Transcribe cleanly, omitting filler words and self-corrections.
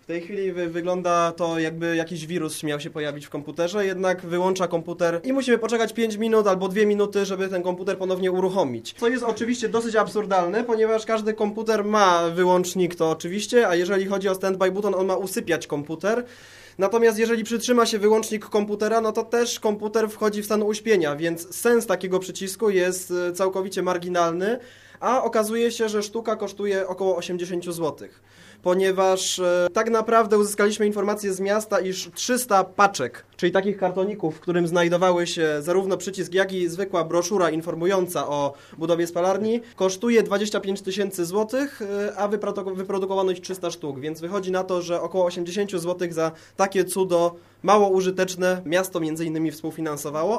tej chwili wygląda to, jakby jakiś wirus miał się pojawić w komputerze, jednak wyłącza komputer i musimy poczekać 5 minut albo 2 minuty, żeby ten komputer ponownie uruchomić. Co jest oczywiście dosyć absurdalne, ponieważ każdy komputer ma wyłącznik, to oczywiście, a jeżeli chodzi o standby button, on ma usypiać komputer. Natomiast jeżeli przytrzyma się wyłącznik komputera, no to też komputer wchodzi w stan uśpienia, więc sens takiego przycisku jest całkowicie marginalny, a okazuje się, że sztuka kosztuje około 80 zł. Ponieważ tak naprawdę uzyskaliśmy informację z miasta, iż 300 paczek, czyli takich kartoników, w którym znajdowały się zarówno przycisk, jak i zwykła broszura informująca o budowie spalarni, kosztuje 25 000 złotych, a wyprodukowano ich 300 sztuk, więc wychodzi na to, że około 80 zł za takie cudo mało użyteczne miasto między innymi współfinansowało.